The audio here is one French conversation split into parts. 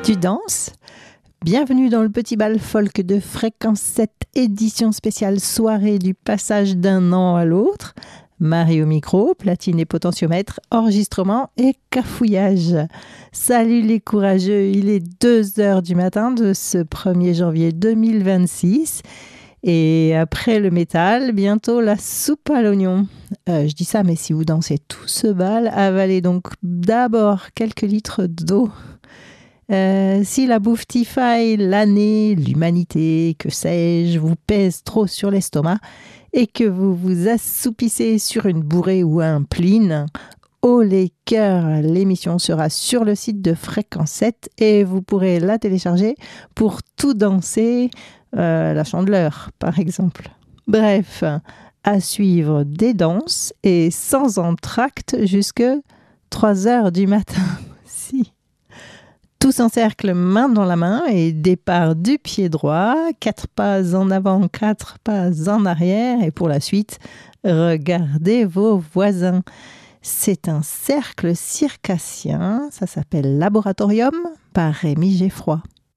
Tu danses ? Bienvenue dans le petit bal folk de Fréquence 7, édition spéciale soirée du passage d'un an à l'autre. Marie au micro, platine et potentiomètre, enregistrement et cafouillage. Salut les courageux, il est 2h du matin de ce 1er janvier 2026. Et après le métal, bientôt la soupe à l'oignon. Je dis ça, mais si vous dansez tout ce bal, avalez donc d'abord quelques litres d'eau. Si la bouffe-tifaille, l'année, l'humanité, que sais-je, vous pèse trop sur l'estomac et que vous vous assoupissez sur une bourrée ou un pline, oh les cœurs, l'émission sera sur le site de Fréquence 7 et vous pourrez la télécharger pour tout danser, la Chandeleur par exemple. Bref, à suivre des danses et sans entracte jusque 3h du matin. Si. Tous en cercle, main dans la main et départ du pied droit, 4 pas en avant, 4 pas en arrière et pour la suite, regardez vos voisins. C'est un cercle circassien, ça s'appelle Laboratorium par Rémi Geffroy.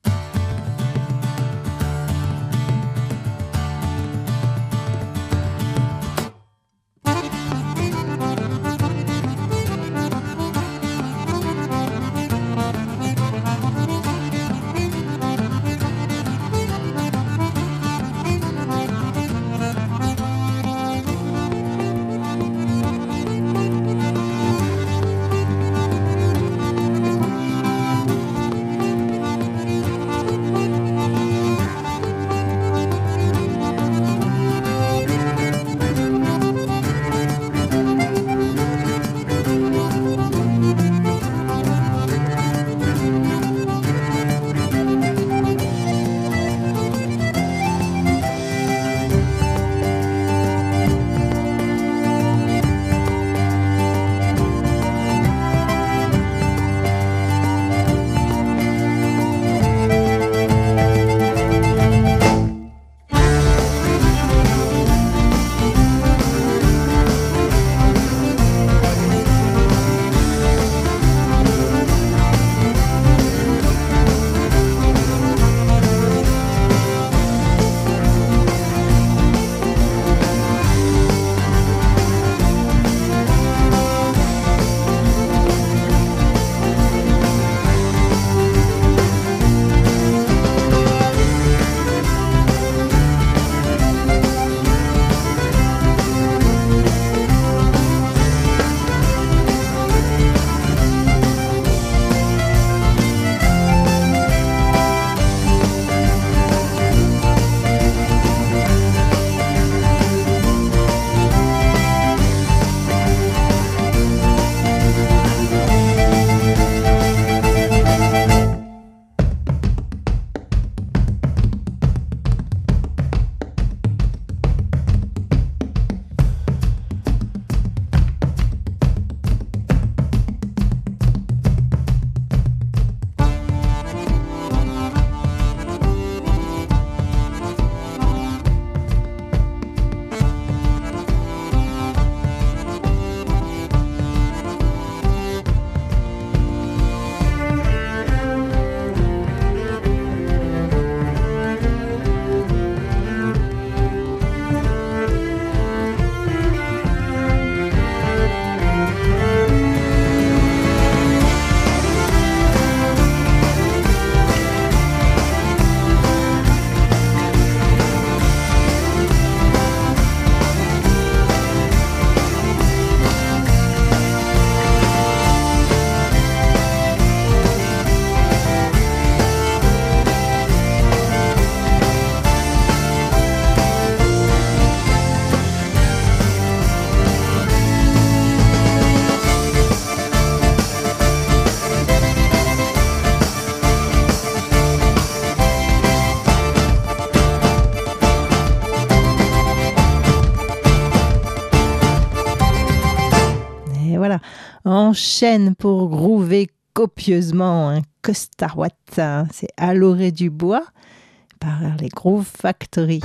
Enchaîne pour groover copieusement un Costarouat, c'est à l'orée du bois par les Groove Factory.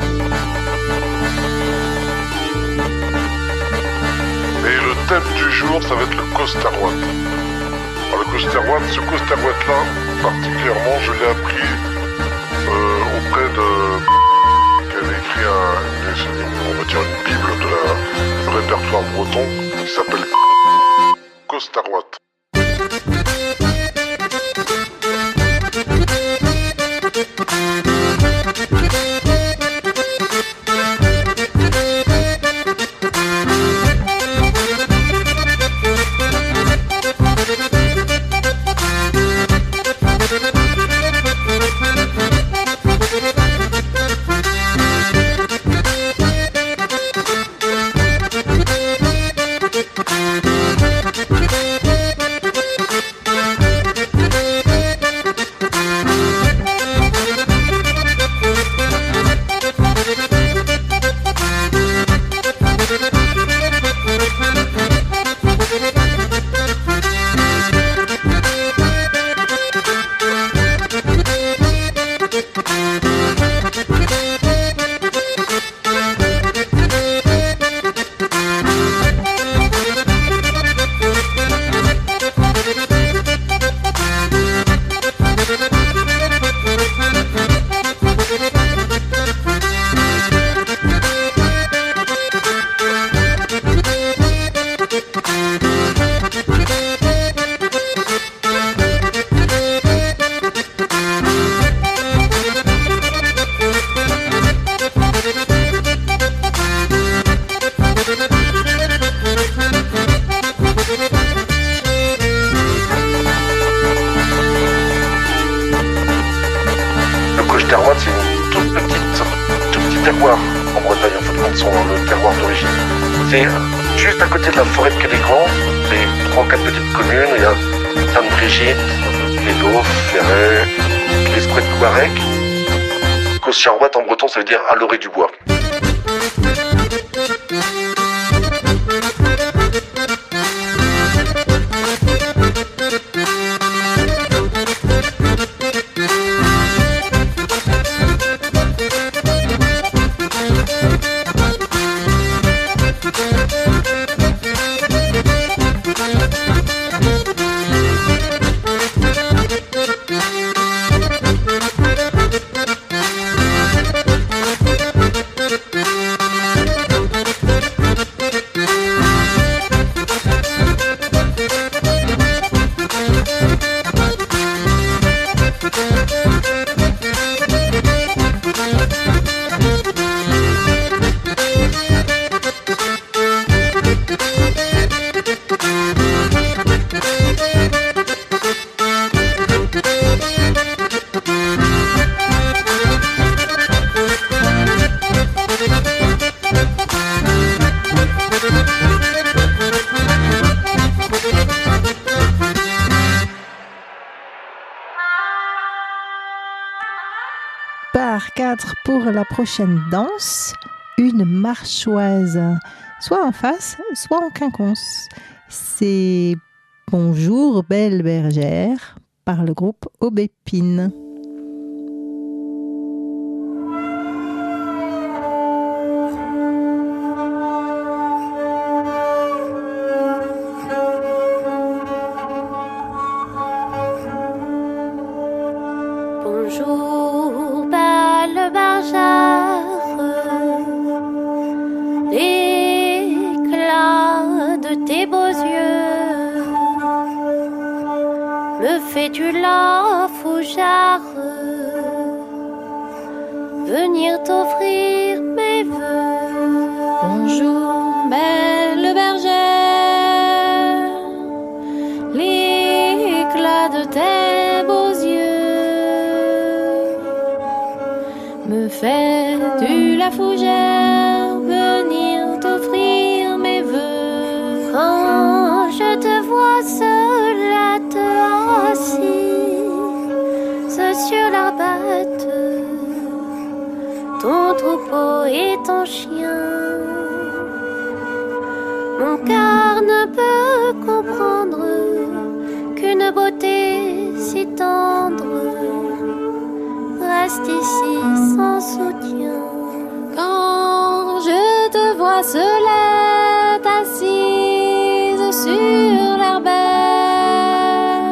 Et le thème du jour, ça va être le Costarouat. Alors, le Costerwatt, ce Costerwatt-là, particulièrement, je l'ai appris auprès de... qui avait écrit on va dire une bible du répertoire breton qui s'appelle Costerwatt. En Bretagne, en fait, quand sont dans le terroir d'origine. C'est juste à côté de la forêt de Calégrand, c'est 3-4 petites communes, il y a Sainte-Brigitte, les Laufs, Ferret, l'Escouet de Couarec. Costerwatt en breton, ça veut dire à l'orée du bois. Par 4 pour la prochaine danse, une marchoise, soit en face, soit en quinconce. C'est Bonjour belle bergère par le groupe Aubépine. Bonjour belle bergère, l'éclat de tes beaux yeux me fait-tu la fougère, venir t'offrir mes vœux. Bonjour belle bergère, l'éclat de tes beaux yeux me fait-tu la fougère, venir t'offrir mes vœux. Quand je te vois seule assise sur l'arbette, ton troupeau et ton chien, mon cœur ne peut comprendre qu'une beauté si tendre reste ici sans soutien. Quand je te vois seule assise sur l'herbette,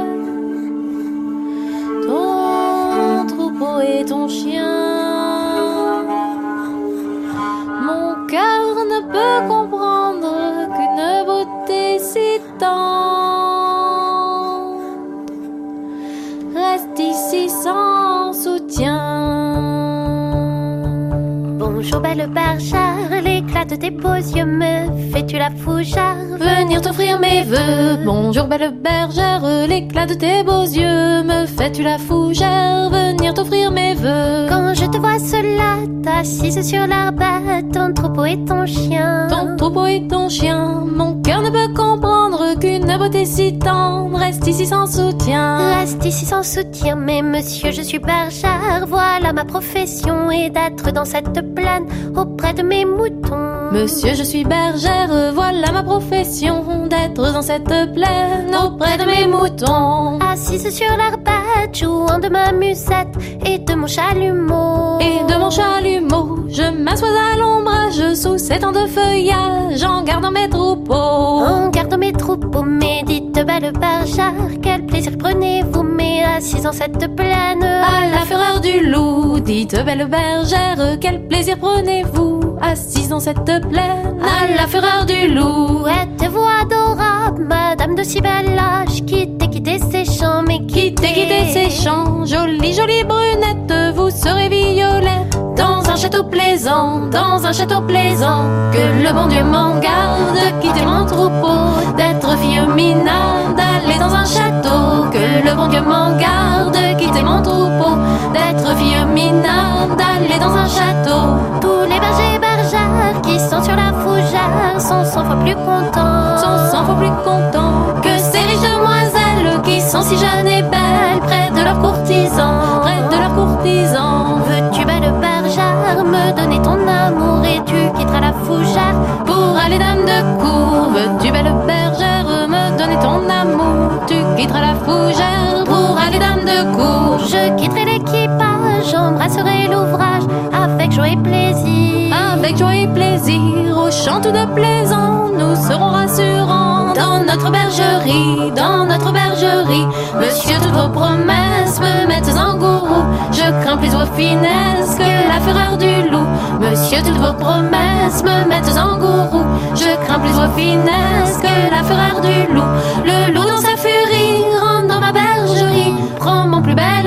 belle bergère, l'éclat de tes beaux yeux me fais-tu la fougère? Venir t'offrir mes vœux. Bonjour belle bergère, l'éclat de tes beaux yeux me fais-tu la fougère? Venir t'offrir mes vœux. Quand je te vois seule, assise sur l'herbe, ton troupeau et ton chien. Ton troupeau et ton chien, mon cœur ne peut comprendre qu'une beauté si tendre reste ici sans soutien. Reste ici sans soutien, mais monsieur, je suis bergère. Voilà ma profession est d'être dans cette plaine auprès de mes moutons. Monsieur, je suis bergère, voilà ma profession, d'être dans cette plaine auprès de mes moutons. Assise sur l'herbette, jouant de ma musette et de mon chalumeau. Et de mon chalumeau, je m'assois à l'ombrage sous ces temps de feuillage, en gardant mes troupeaux. En gardant mes troupeaux, mais dites belle bergère, quel plaisir prenez-vous, mais assise en cette plaine à la fureur du loup. Dites belle bergère, quel plaisir prenez-vous, assise dans cette plaine à la fureur du loup. Êtes-vous adorable, madame de si bel âge, quittez ces champs, mais quittez ces champs, jolie, jolie brunette, vous serez violette. Dans un château plaisant, dans un château plaisant, que le bon Dieu m'en garde de quitter mon troupeau, d'être fille minable, d'aller dans un château. Que le bon Dieu m'en garde de quitter mon troupeau, d'être fille minable, d'aller dans un château. Tous les bergers et bergères qui sont sur la fougère sont 100 fois plus contents, sont 100 fois plus contents que ces riches demoiselles qui sont si jeunes et belles près de leurs courtisans, près de leurs courtisans. Veux-tu belle bergère me donner ton amour et tu quitteras la fougère pour aller dame de cour? Veux-tu belle bergère me donner ton amour? Tu quitteras la fougère pour aller dame de cour. Je quitterai l'équipage, j'embrasserai l'ouvrage avec joie et plaisir. Avec joie et plaisir, au chant tout de plaisant, nous serons rassurants dans notre bergerie, dans notre bergerie. Monsieur, toutes vos promesses me mettent en gourou, je crains plus vos finesses que la fureur du loup. Monsieur, toutes vos promesses me mettent en gourou, je crains plus vos finesses que la fureur du loup. Le loup dans sa furie rentre dans ma bergerie, prends mon plus bel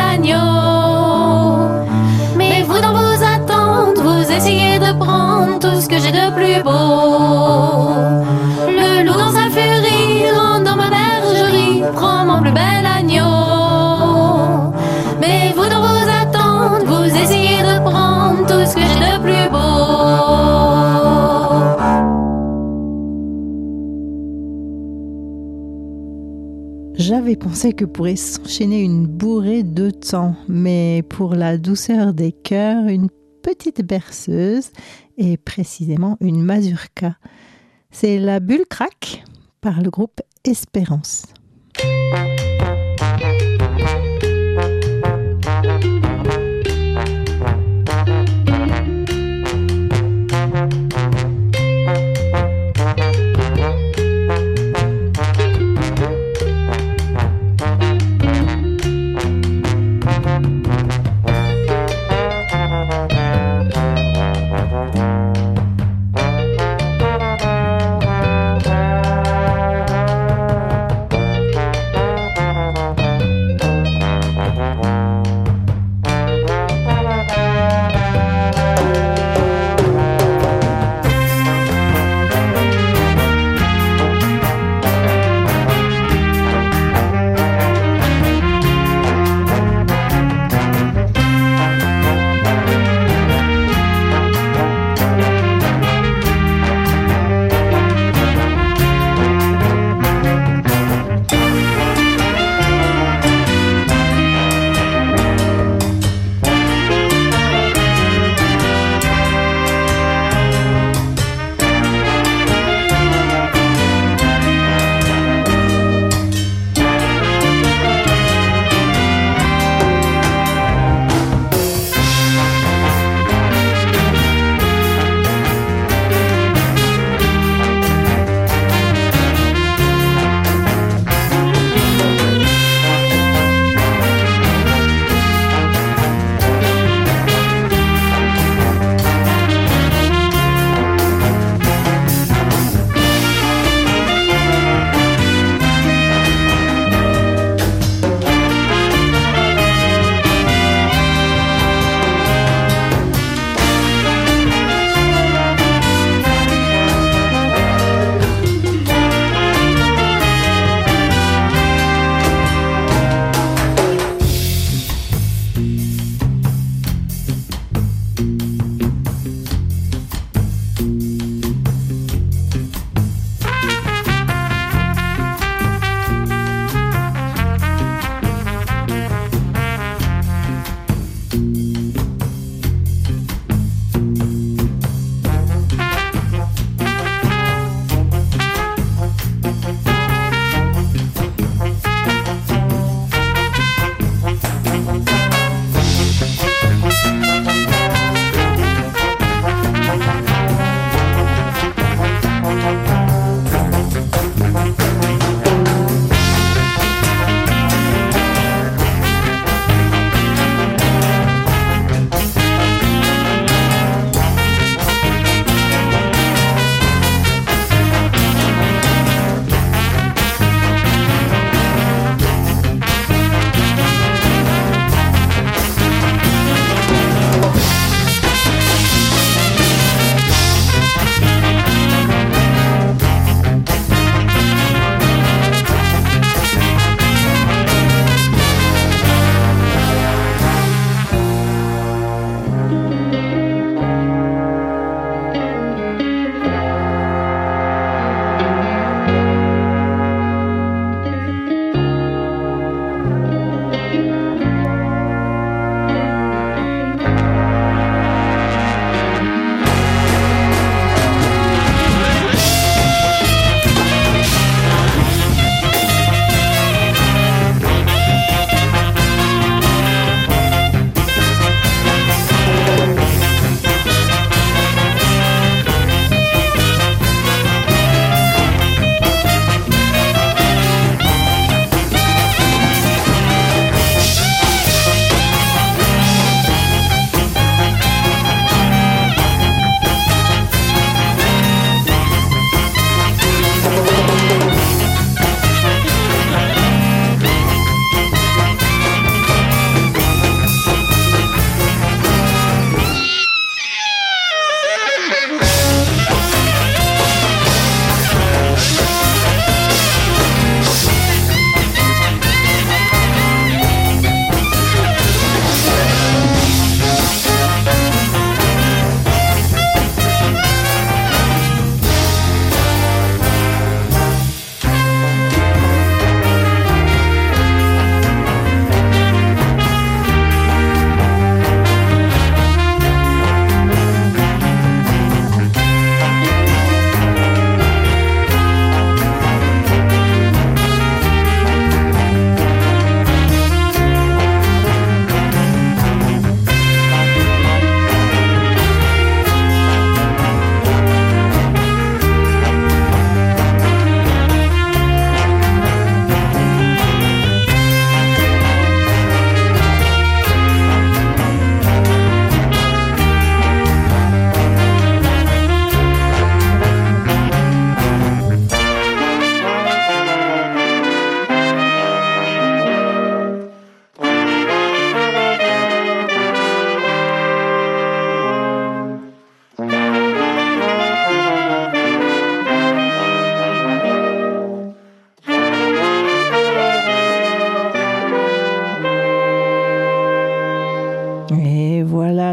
agneau. Mais vous dans vos attentes, vous essayez de prendre tout ce que j'ai de plus beau. Le loup dans sa furie rentre dans ma bergerie, prends mon plus bel agneau. Mais vous dans vos attentes, vous essayez de prendre tout ce que j'ai de plus beau. J'avais pensé que pourrait s'enchaîner une bourrée de temps, mais pour la douceur des cœurs, une petite berceuse et précisément une mazurka. C'est La Bulle Craque par le groupe Espérance.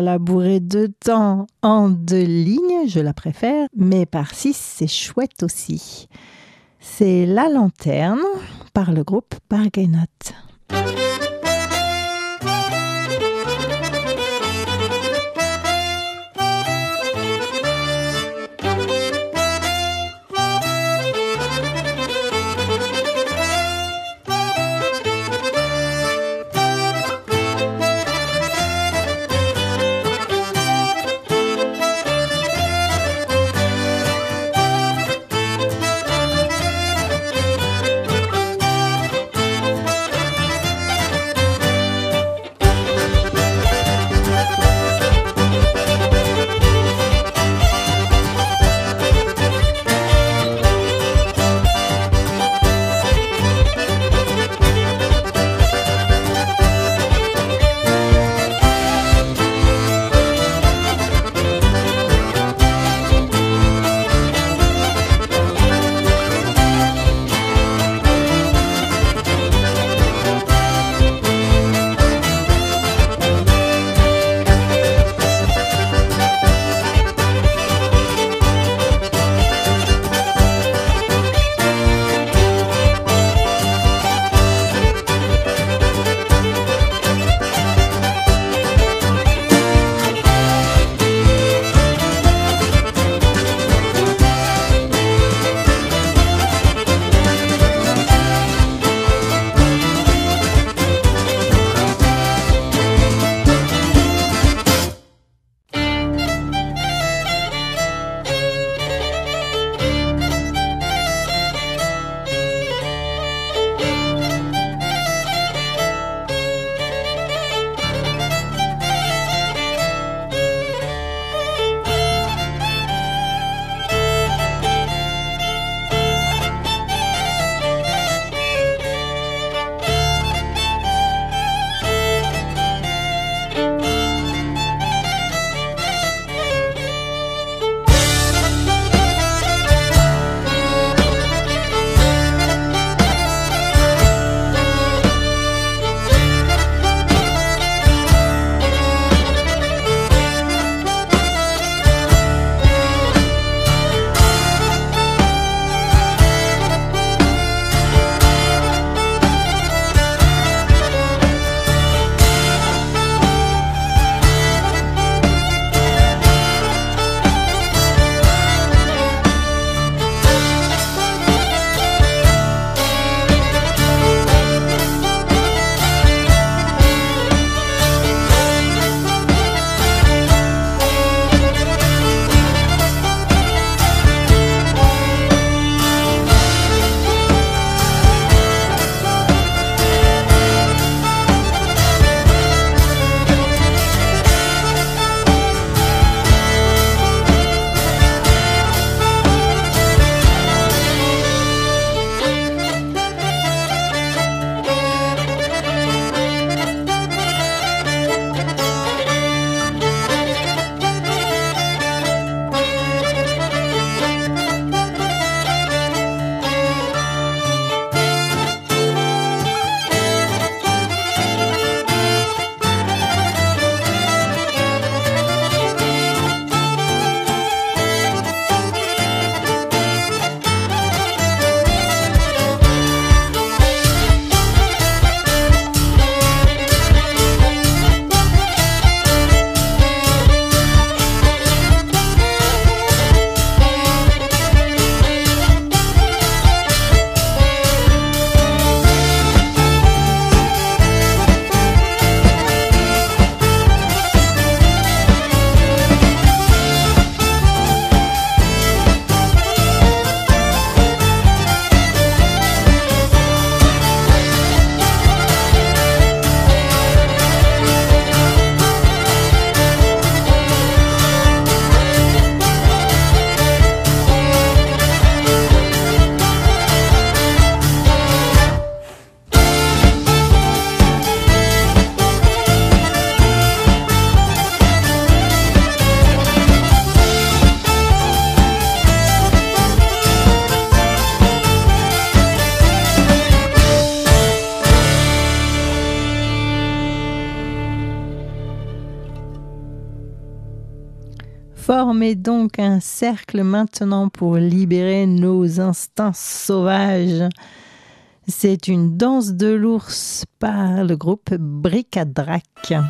la bourrée de temps en 2 lignes, je la préfère, mais par 6, c'est chouette aussi. C'est La Lanterne par le groupe Bargainot. Formez donc un cercle maintenant pour libérer nos instincts sauvages. C'est une danse de l'ours par le groupe Bric-à-Drac.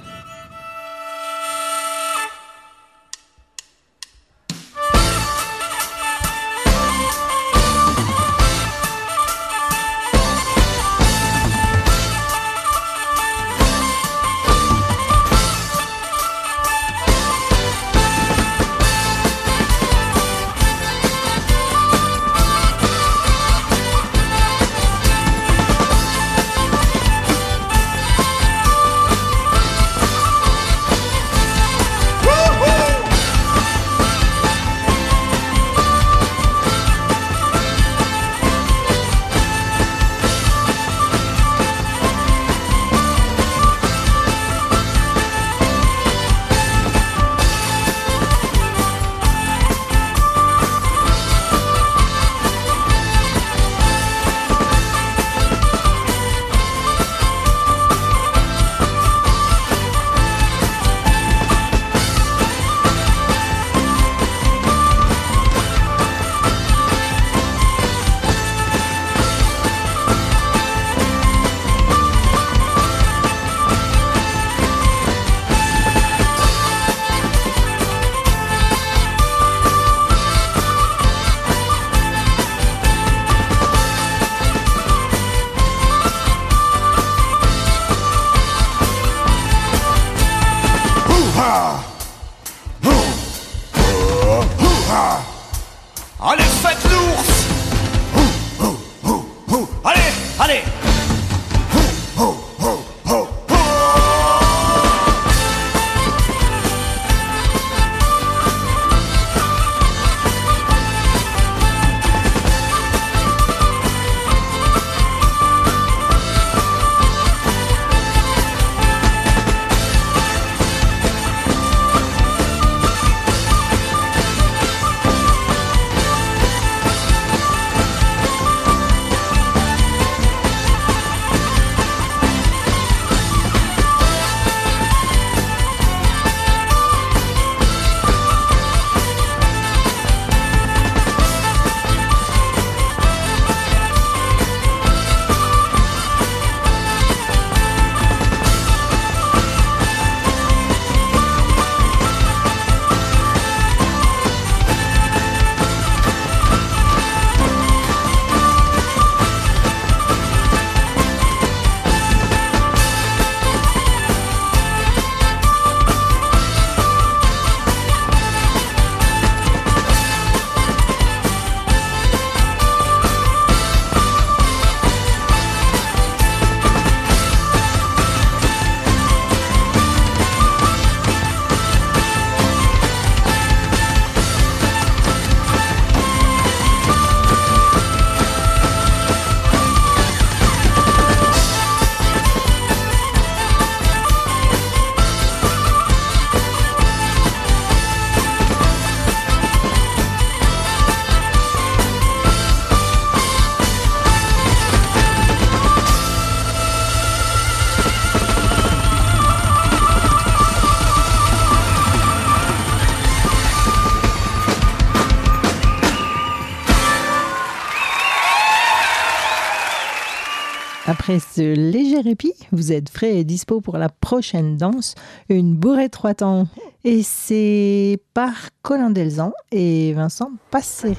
Allez, faites l'ours! Allez, allez! Après ce léger répit, vous êtes frais et dispo pour la prochaine danse, une bourrée 3 temps. Et c'est par Colin Delzan et Vincent Passeri.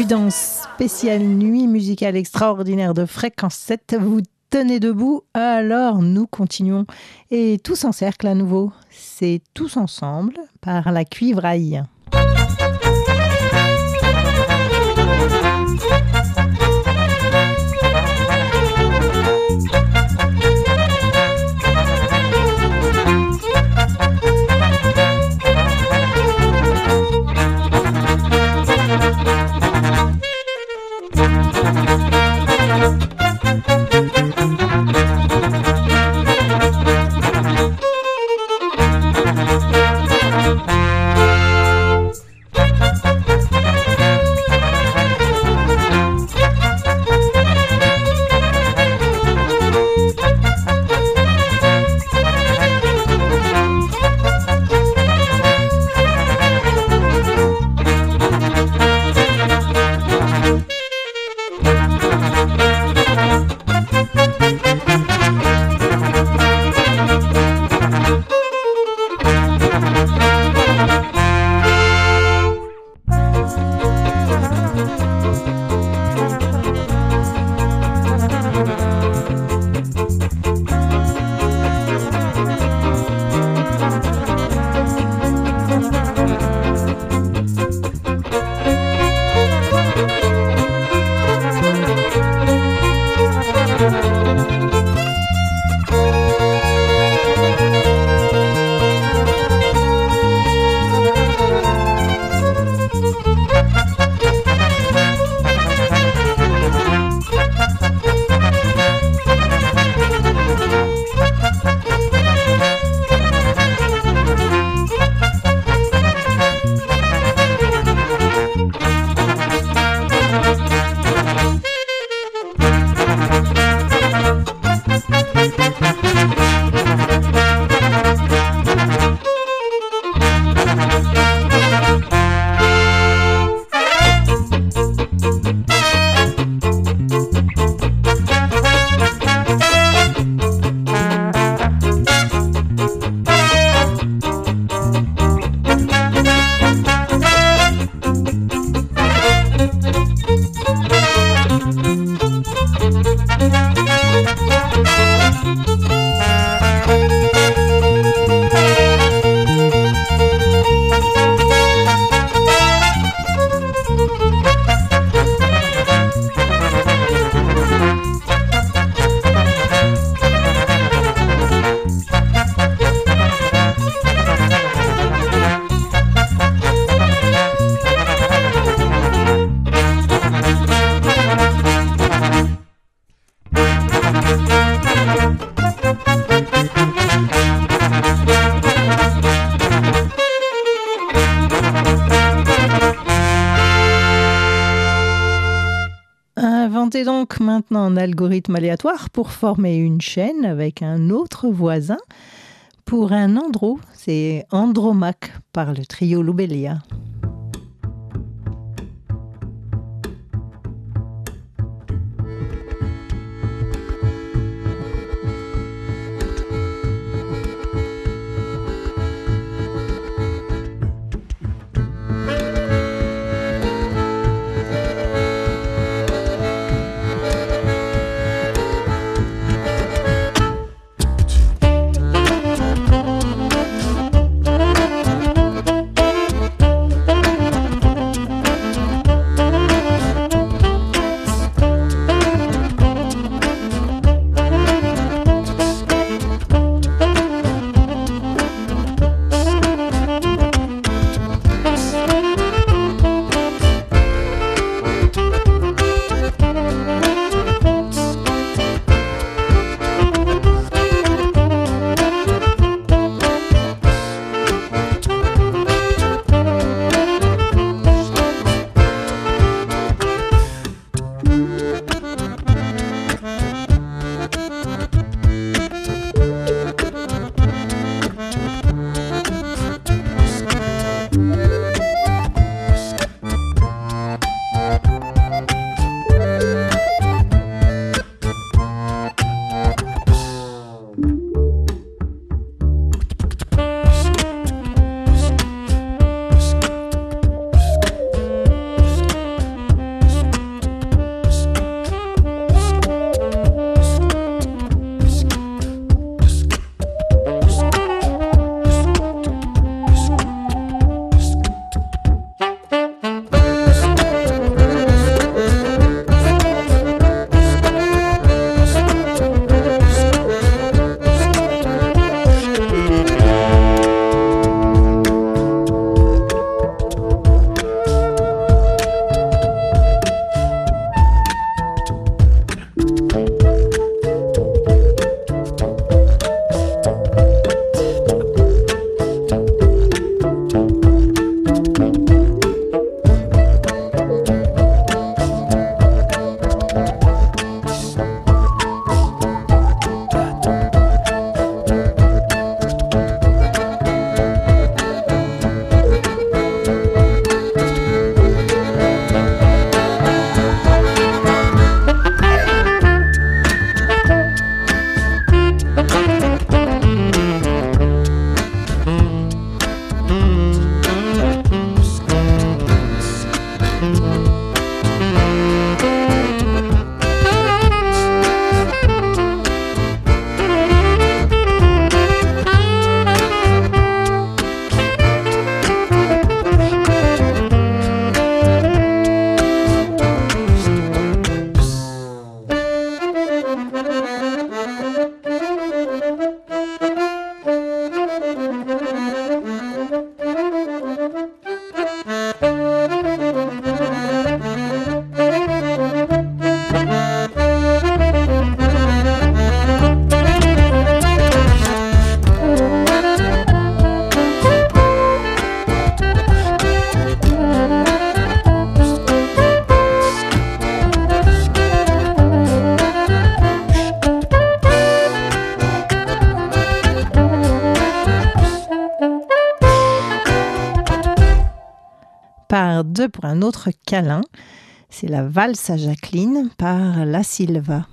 dans spéciale nuit musicale extraordinaire de Fréquence 7. Vous tenez debout, alors nous continuons. Et tous en cercle à nouveau. C'est Tous ensemble par la Cuivraille. Inventez donc maintenant un algorithme aléatoire pour former une chaîne avec un autre voisin. Pour un andro, c'est Andromaque par le trio Lobelia. 2 pour un autre câlin. C'est la valse à Jacqueline par La Silva.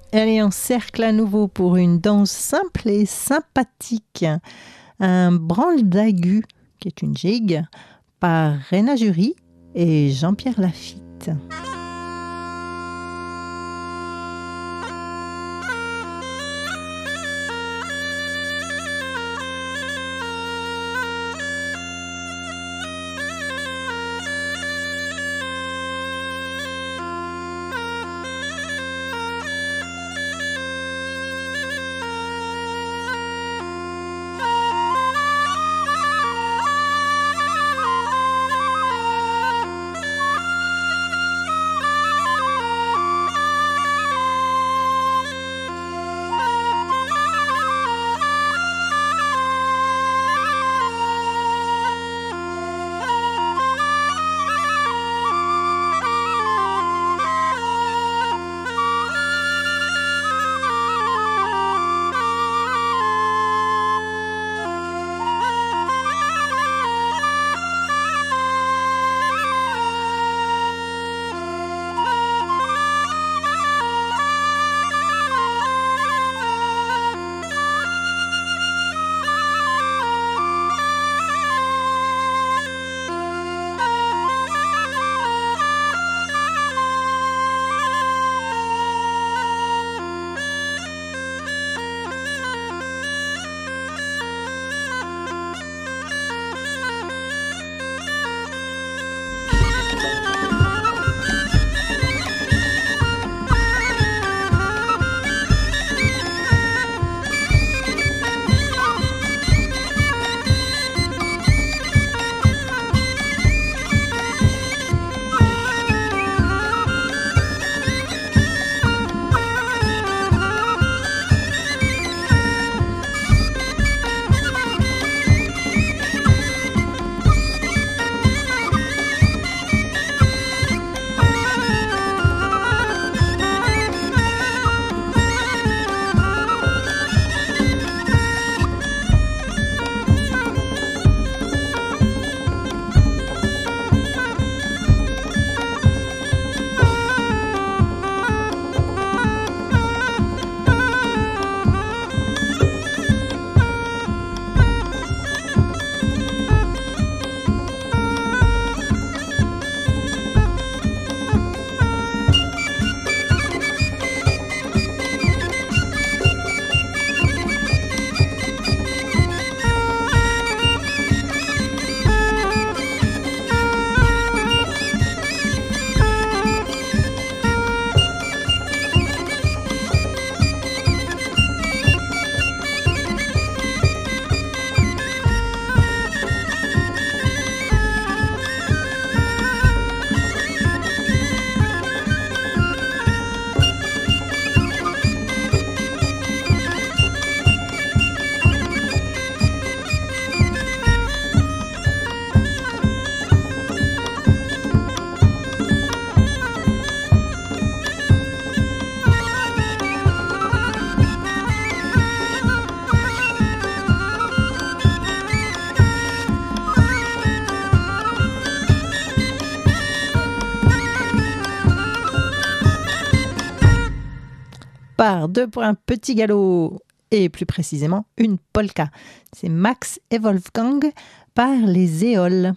Allez, on cercle à nouveau pour une danse simple et sympathique. Un branle d'aigu, qui est une gigue, par Réna Jury et Jean-Pierre Lafitte. Par deux pour un petit galop et plus précisément une polka. C'est Max et Wolfgang par les Éoles.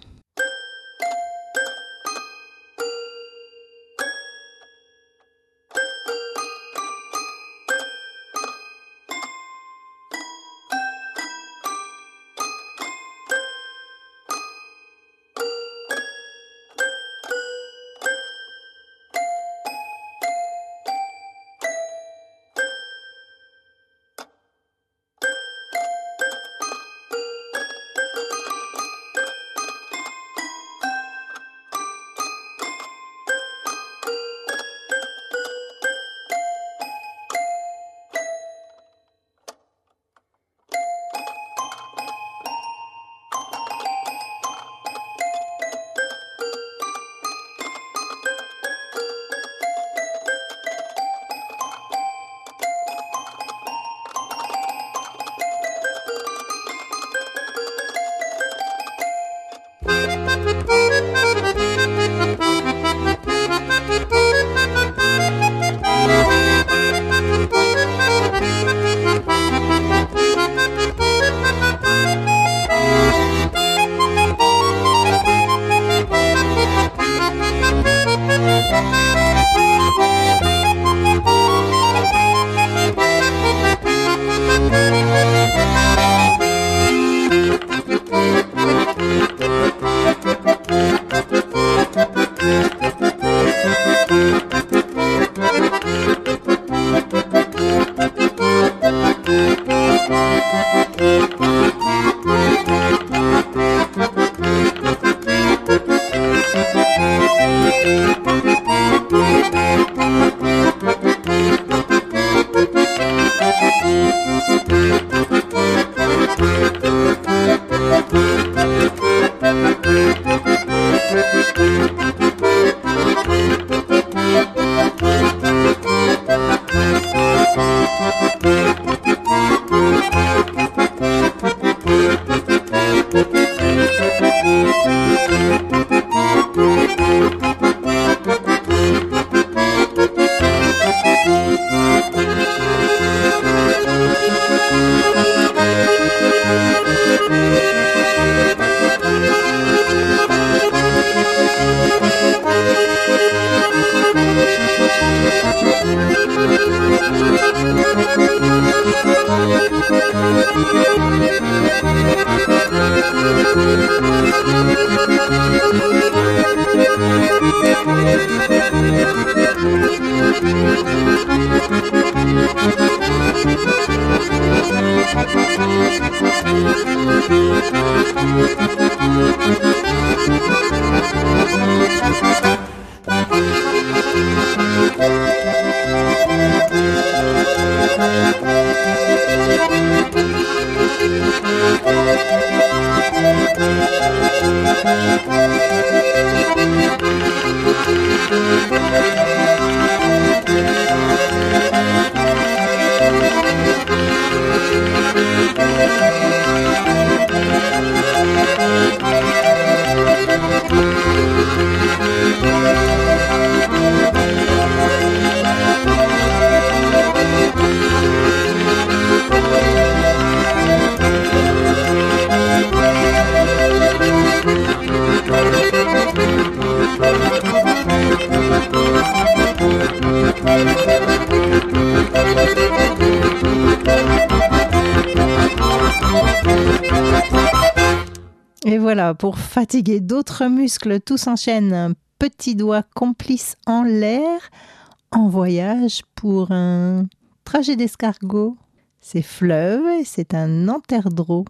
Et voilà, pour fatiguer d'autres muscles, tout s'enchaîne. Un petit doigt complice en l'air, en voyage pour un trajet d'escargot. C'est fleuve et c'est un enterdreau.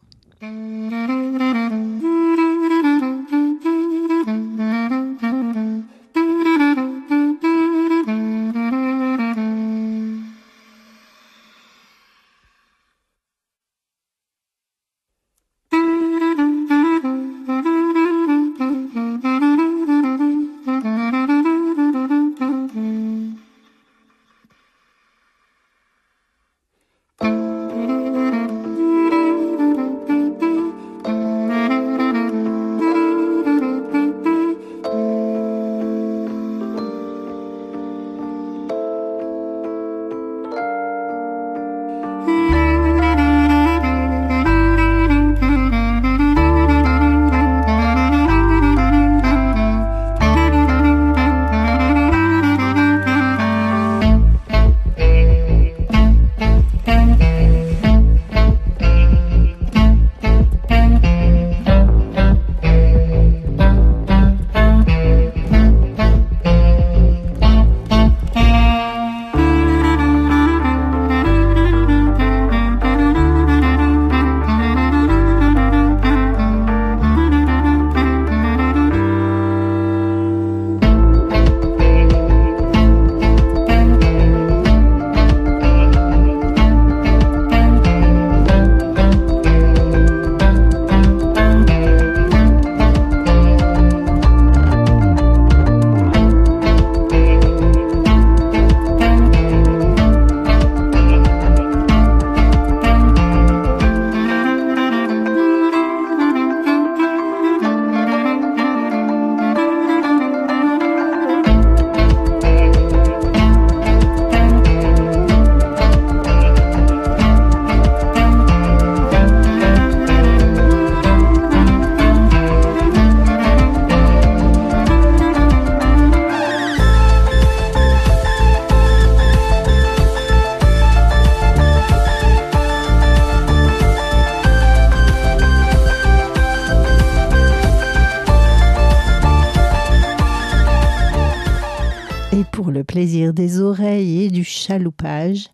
Et pour le plaisir des oreilles et du chaloupage,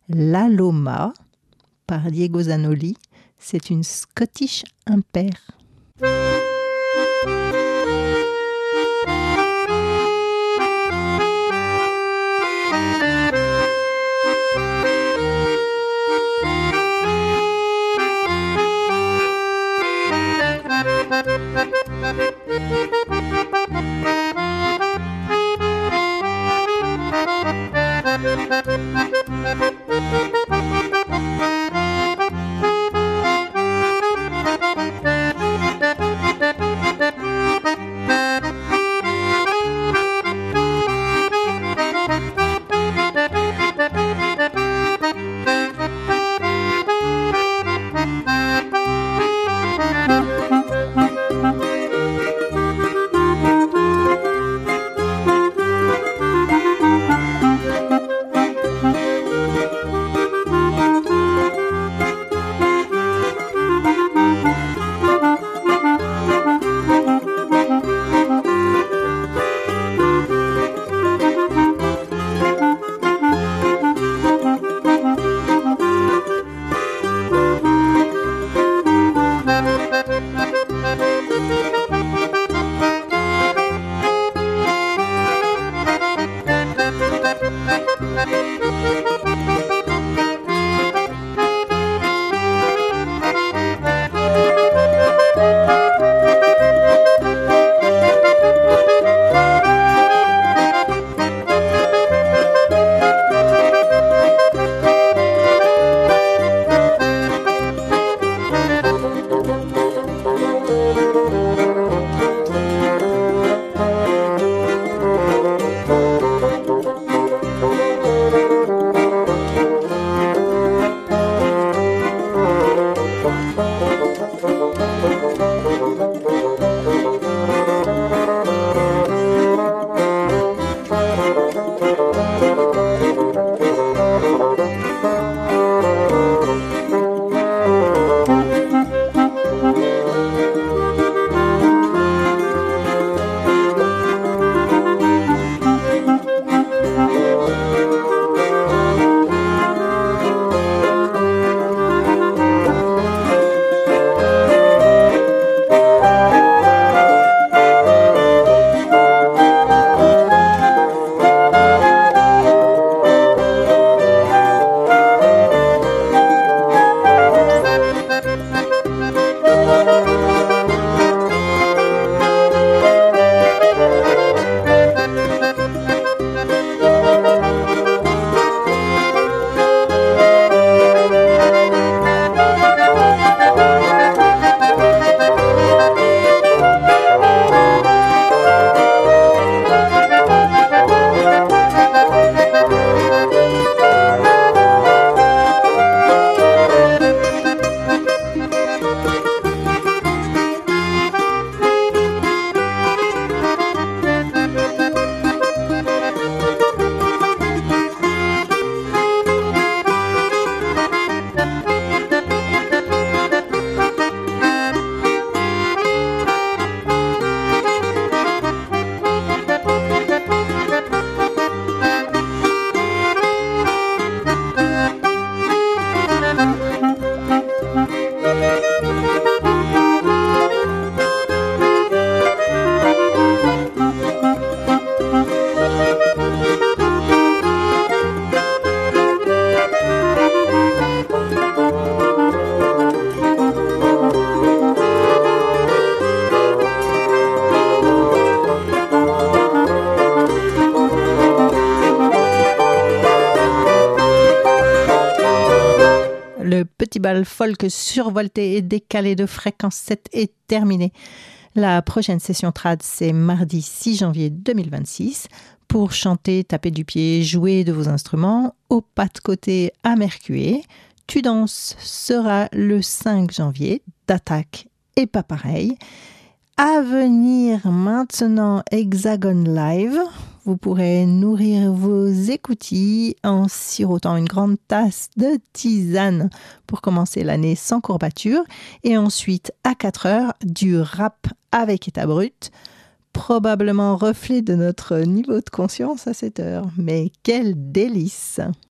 La Loma, par Diego Zanoli, c'est une Scottish impair. Petit bal folk survolté et décalé de fréquence 7 est terminé. La prochaine session trad, c'est mardi 6 janvier 2026 pour chanter, taper du pied, jouer de vos instruments au pas de côté à Mercué. Tu danses sera le 5 janvier, d'attaque et pas pareil. À venir maintenant Hexagone Live. Vous pourrez nourrir vos écoutilles en sirotant une grande tasse de tisane pour commencer l'année sans courbature. Et ensuite, à 4 heures, du rap avec état brut. Probablement reflet de notre niveau de conscience à cette heure. Mais quel délice!